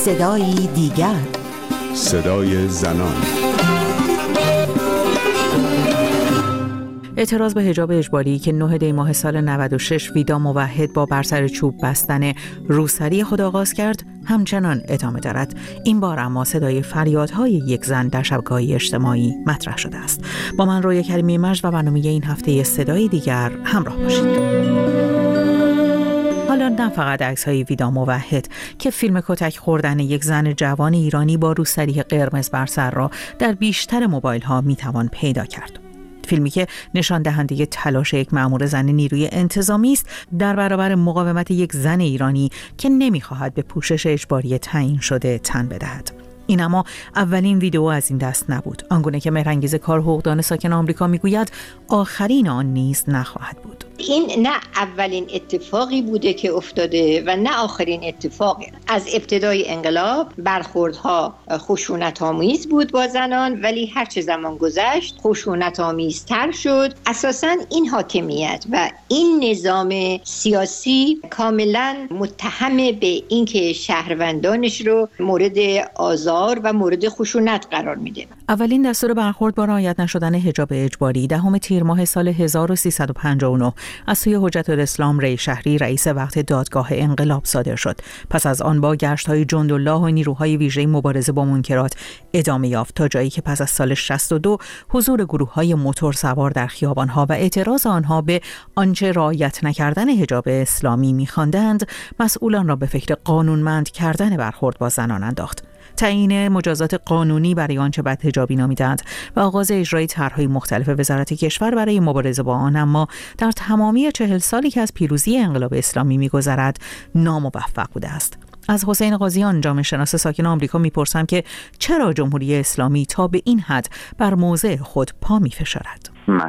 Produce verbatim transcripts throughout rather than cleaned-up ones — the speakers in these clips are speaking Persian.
صدای دیگر، صدای زنان. اعتراض به حجاب اجباری که نه دی ماه سال نود و شش ویدا موحد با بر سر چوب بستن روسری خود آغاز کرد همچنان ادامه دارد. این بار اما صدای فریادهای یک زن در شبکه‌های اجتماعی مطرح شده است. با من رویا کریمی مجد و برنامه این هفته صدای دیگر همراه باشید. حالا نه فقط عکس‌های ویدا موحد که فیلم کتک خوردن یک زن جوان ایرانی با روسری قرمز بر سر را در بیشتر موبایل‌ها می‌توان پیدا کرد. فیلمی که نشان دهنده تلاش یک مأمور زن نیروی انتظامی است در برابر مقاومت یک زن ایرانی که نمی‌خواهد به پوشش اجباری تعیین شده تن بدهد. این اما اولین ویدئو از این دست نبود. آنگونه که مهرانگیز کار حقوقدان ساکن آمریکا میگوید آخرین آن نیز نخواهد بود. این نه اولین اتفاقی بوده که افتاده و نه آخرین اتفاقی. از ابتدای انقلاب برخوردها خشونت‌آمیز بود با زنان، ولی هر چه زمان گذشت خشونت‌آمیزتر شد. اساساً این حاکمیت و این نظام سیاسی کاملاً متهم به اینکه شهروندانش رو مورد آزار و مورد خشونت قرار میده. اولین دستور برخورد با رعایت نشدن حجاب اجباری دهم تیر ماه سال هزار و سیصد و پنجاه و نه از سوی حجت الاسلام ری شهری رئیس وقت دادگاه انقلاب صادر شد. پس از آن با گشت‌های جندالله و نیروهای ویژه مبارزه با منکرات ادامه یافت تا جایی که پس از سال شصت و دو حضور گروه‌های موتور سوار در خیابان‌ها و اعتراض آنها به آنچه رعایت نکردن حجاب اسلامی می‌خواندند مسئولان را به فکر قانونمند کردن برخورد با زنان انداخت. تعیین مجازات قانونی برای آنچه بدحجابی نامیدند و آغاز اجرای طرح‌های مختلف وزارت کشور برای مبارزه با آن اما در تمامی چهل سالی که از پیروزی انقلاب اسلامی می‌گذرد ناموفق بوده است. از حسین قاضیان جامعه شناس ساکن آمریکا می‌پرسم که چرا جمهوری اسلامی تا به این حد بر موضع خود پا می‌فشارد؟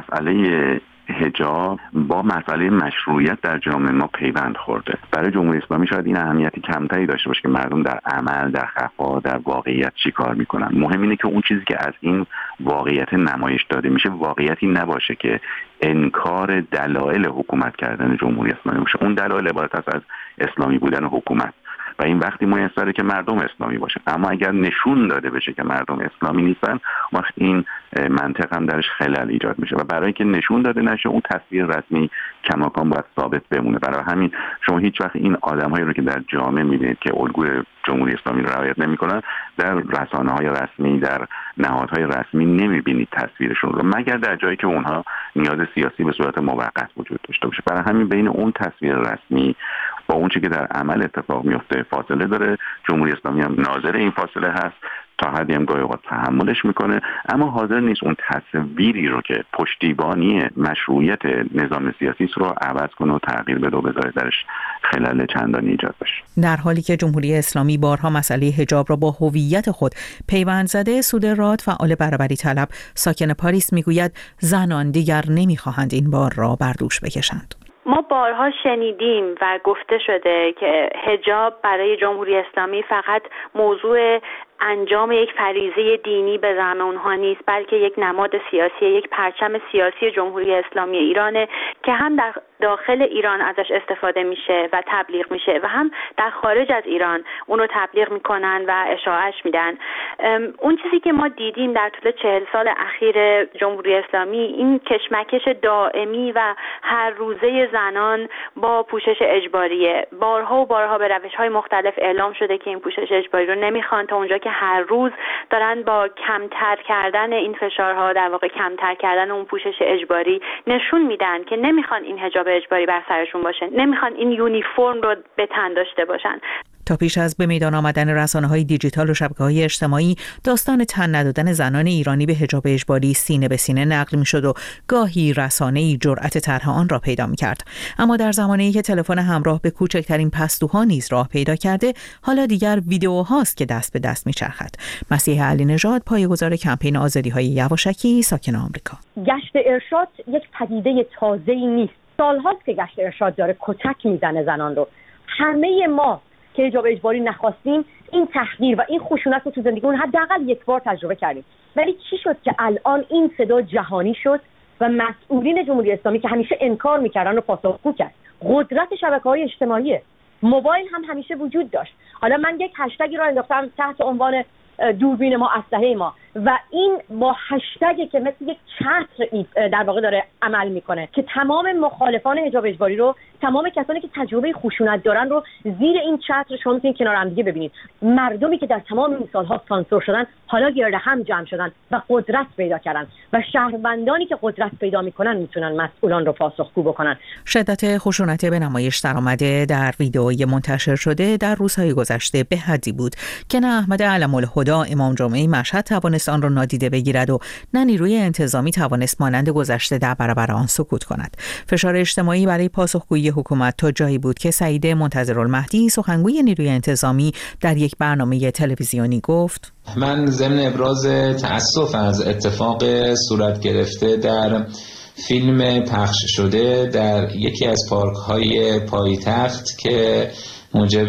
مسئله حجاب با مسئله مشروعیت در جامعه ما پیوند خورده. برای جمهوری اسلامی شاید این اهمیتی کمتری داشته باشه که مردم در عمل، در خفا، در واقعیت چی کار میکنن. مهم اینه که اون چیزی که از این واقعیت نمایش داده میشه واقعیتی نباشه که انکار دلایل حکومت کردن جمهوری اسلامی باشه. اون دلایل عبارت است از اسلامی بودن حکومت و این وقتی میسره که مردم اسلامی باشه. اما اگر نشون داده بشه که مردم اسلامی نیستن، وقت این منطق هم درش خلل ایجاد میشه و برای که نشون داده نشه اون تصویر رسمی کماکان باید ثابت بمونه. برای همین شما هیچ وقت این آدمایی رو که در جامعه میبینید که الگوی جمهوری اسلامی رو رعایت نمیکنن در رسانه‌های رسمی، در نهادهای رسمی نمیبینید تصویرشون رو، مگر در جایی که اونها نیاز سیاسی به صورت موقت وجود داشته باشه. برای همین بین اون تصویر رسمی با اون چیزی که در عمل اتفاق میفته فاصله داره. جمهوری اسلامی هم ناظر این فاصله هست، تا حدی هم گاهی اوقات تحملش میکنه، اما حاضر نیست اون تصویری رو که پشتیبانی مشروعیت نظام سیاسی رو عوض کنه و تغییر بده و بذاره درش خلل چندانی ایجاد بشه. در حالی که جمهوری اسلامی بارها مسئله حجاب را با هویت خود پیوند زده، سوده راد فعال برابری طلب ساکن پاریس میگوید زنان دیگر نمیخواهند این بار را بر دوش بکشند. ما بارها شنیدیم و گفته شده که حجاب برای جمهوری اسلامی فقط موضوع انجام یک فریضه دینی به زعم اونها نیست، بلکه یک نماد سیاسی، یک پرچم سیاسی جمهوری اسلامی ایرانه که هم در داخل ایران ازش استفاده میشه و تبلیغ میشه و هم در خارج از ایران اون رو تبلیغ میکنن و اشاعهش میدن. اون چیزی که ما دیدیم در طول چهل سال اخیر جمهوری اسلامی این کشمکش دائمی و هر روزه زنان با پوشش اجباریه. بارها و بارها به روش‌های مختلف اعلام شده که این پوشش اجباری رو نمیخوان، تا اونجا که هر روز دارن با کمتر کردن این فشارها، در واقع کمتر کردن اون پوشش اجباری نشون میدن که نمیخوان این حجاب اجباری بر سرشون باشه، نمیخوان این یونیفرم رو به تن داشته باشن. تا پیش از به میدان آمدن رسانه‌های دیجیتال و شبکه‌های اجتماعی داستان تن ندادن زنان ایرانی به حجاب اجباری سینه به سینه نقل می‌شد و گاهی رسانه‌ای جرأت طرح آن را پیدا می‌کرد. اما در زمانه‌ای که تلفن همراه به کوچکترین پستوها نیز راه پیدا کرده، حالا دیگر ویدئوهاست که دست به دست می‌چرخد. مسیح علی نژاد پایه‌گذار کمپین آزادی‌های یواشکی ساکن آمریکا. گشت ارشاد یک پدیده تازه‌ای نیست. سال‌هاست که گشت ارشاد داره کتک میزنه زنان رو. همه ما که حجاب اجباری نخواستیم این تحقیر و این خشونت رو تو زندگیمون حداقل یک بار تجربه کردیم، ولی چی شد که الان این صدا جهانی شد و مسئولین جمهوری اسلامی که همیشه انکار میکردن رو پاسخگو کرد؟ قدرت شبکه‌های اجتماعی. موبایل هم همیشه وجود داشت. حالا من یک هشتگی رو انداختم تحت عنوان دوربین ما، اسلحه ما، و این با هشتگی که مثل یک چتر در واقع داره عمل میکنه که تمام مخالفان حجاب اجباری رو، تمام کسانی که تجربه خشونت دارن رو زیر این چتر شما میتونید کنار هم دیگه ببینید. مردمی که در تمام این سالها سانسور شدن حالا گرد هم جمع شدن و قدرت پیدا کردن و شهروندانی که قدرت پیدا میکنن میتونن مسئولان رو پاسخگو بکنن. شدت خشونت به نمایش درآمده در ویدئوی منتشر شده در روزهای گذشته به حدی بود که نه احمد علم الهدا امام جمعه مشهد توانست آن را نادیده بگیرد و نه نیروی انتظامی توانست مانند گذشته در برابر آن سکوت کند. فشار اجتماعی برای پاسخگویی حکومت تا جایی بود که سعید منتظرالمهدی، سخنگوی نیروی انتظامی، در یک برنامه تلویزیونی گفت: من ضمن ابراز تأسف از اتفاق صورت گرفته در فیلم پخش شده در یکی از پارک‌های پایتخت که موجب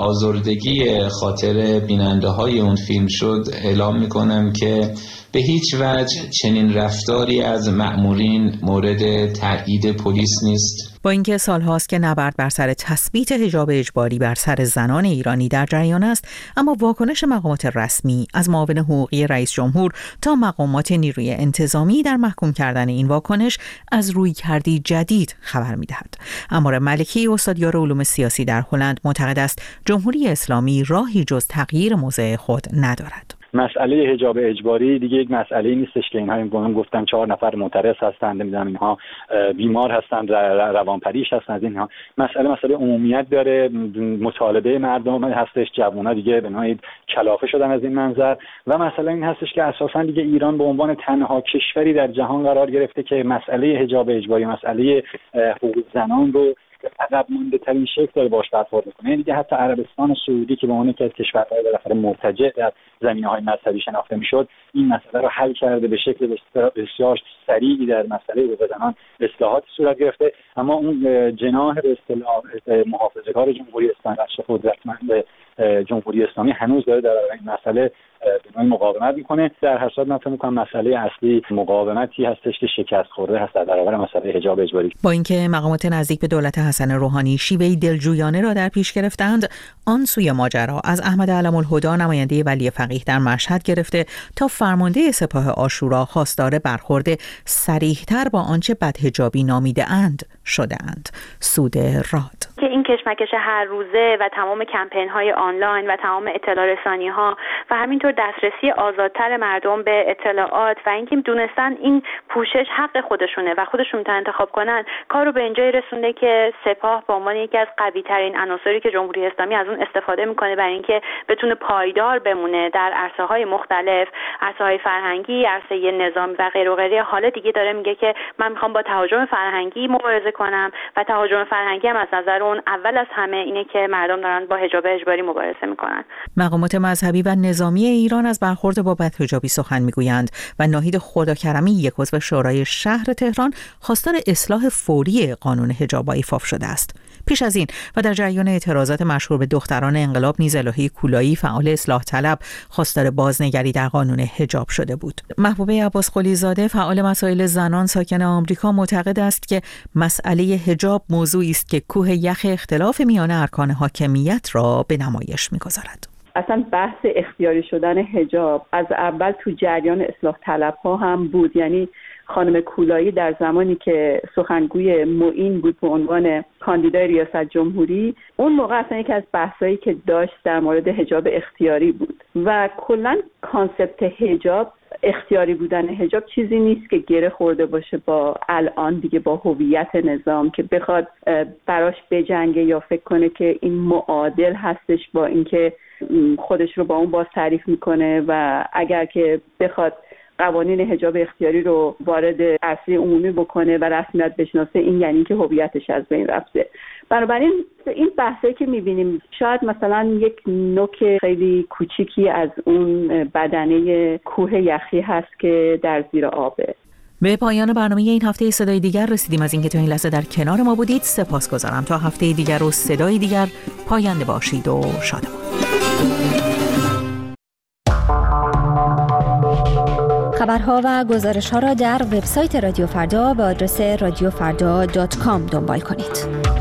آزردگی خاطر بیننده‌های اون فیلم شد، اعلام می‌کنم که به هیچ وجه چنین رفتاری از مأمورین مورد تایید پلیس نیست. با اینکه سالهاست که نبرد بر سر تثبیت حجاب اجباری بر سر زنان ایرانی در جریان است، اما واکنش مقامات رسمی از معاون حقوقی رئیس جمهور تا مقامات نیروی انتظامی در محکوم کردن این واکنش از رویکردی جدید خبر می‌دهد. امار ملکی، استادیار علوم سیاسی در هلند، معتقد است جمهوری اسلامی راهی جز تغییر موضع خود ندارد. مسئله حجاب اجباری دیگه یک مسئله نیستش که اینها میگن گفتن چهار نفر معترض هستند، نمیدونم اینها بیمار هستند، روانپریش هستند. اینها مسئله مسئله عمومیت داره، مطالبه مردم هستش، جوونا دیگه به نوعی کلافه شدن از این منظر و مسئله این هستش که اساسا دیگه ایران به عنوان تنها کشوری در جهان قرار گرفته که مسئله حجاب اجباری، مسئله حقوق زنان رو عقب مونده ترین شکل داره باش برخورد میکنه. یعنی دیگه حتی عربستان سعودی که به عنوان یکی از کشورهای بالاخره مرتجع در زمینه‌های مذهبی شناخته میشد، این مسئله رو حل کرده، به شکل بسیار سریعی در مسئله حقوق زنان اصلاحات صورت گرفته. اما اون جناح به اصطلاح محافظه‌کار جمهوری اسلامی، بخش قدرتمند جمهوری اسلامی هنوز داره در این مسئله به نوعی مقاومت میکنه. در هر صورت من فکر می‌کنم مسئله اصلی مقاومتی هستش که شکست خورده هست در برابر مسئله حجاب اجباری. با اینکه مقامات نزدیک به دولت حسن روحانی شیوهی دلجویانه را در پیش گرفتند، آن سوی ماجرا از احمد علم الهدا، نماینده ولی فقیه در مشهد گرفته تا فرمانده سپاه عاشورا خواستار برخورد صریح‌تر با آنچه بدحجابی نامیده اند شده‌اند. سود راد که این کشمکش هر روزه و تمام کمپین‌های آنلاین و تمام اطلاع رسانی‌ها و همینطور دسترسی آزادتر مردم به اطلاعات و اینکه دونستن این پوشش حق خودشونه و خودشون میتونن انتخاب کنن، کارو به اینجای رسونده که سپاه به عنوان یکی از قوی‌ترین عناصری که جمهوری اسلامی از اون استفاده میکنه برای اینکه بتونه پایدار بمونه در عرصه‌های مختلف، عرصه‌های فرهنگی، عرصه نظامی و غیر و غیره. حالا دیگه داره میگه که من میخوام با تهاجم فرهنگی مبارزه کنم و تهاجم فرهنگی هم از نظر اون اول از همه اینه که مردم دارن با حجاب اجباری مبارزه میکنن. مقامات مذهبی و نظامی ایران از برخورد با بدحجابی سخن میگویند و ناهید خداکرمی، یک عضو شورای شهر تهران، خواستار اصلاح فوری قانون حجاب ایفاف شده است. پیش از این و در جریان اعتراضات مشهور به دختران انقلاب نیز الهی کولایی، فعال اصلاح طلب، خواستار بازنگری در قانون حجاب شده بود. محبوبه عباس قلی زاده، فعال مسائل زنان ساکن آمریکا، معتقد است که مسئله حجاب موضوعی است که کوه یخ اختلاف میان ارکان حاکمیت را به نمایش می‌گذارد. اصلا بحث اختیاری شدن حجاب از اول تو جریان اصلاح طلب ها هم بود. یعنی خانم کولایی در زمانی که سخنگوی معین بود به عنوان کاندیدای ریاست جمهوری، اون موقع اصلا یکی از بحثایی که داشت در مورد حجاب اختیاری بود و کلا کانسپت حجاب، اختیاری بودن حجاب چیزی نیست که گره خورده باشه با الان دیگه با هویت نظام که بخواد براش بجنگه یا فکر کنه که این معادل هستش با اینکه خودش رو با اون باز تعریف میکنه و اگر که بخواد قوانین حجاب اختیاری رو وارد عرصه عمومی بکنه و رسمیت بشناسه، این یعنی که هویتش از بین رفته. بنابراین این بحثی که میبینیم شاید مثلا یک نوک خیلی کوچیکی از اون بدنه کوه یخی هست که در زیر آبه. به پایان برنامه این هفته صدای دیگر رسیدیم. از اینکه تا این لحظه در کنار ما بودید سپاسگزارم. تا هفته دیگر و صدای دیگر پاینده باشید و شادمان. خبرها و گزارش‌ها را در وبسایت رادیو فردا به آدرس رادیو فردا دات کام دنبال کنید.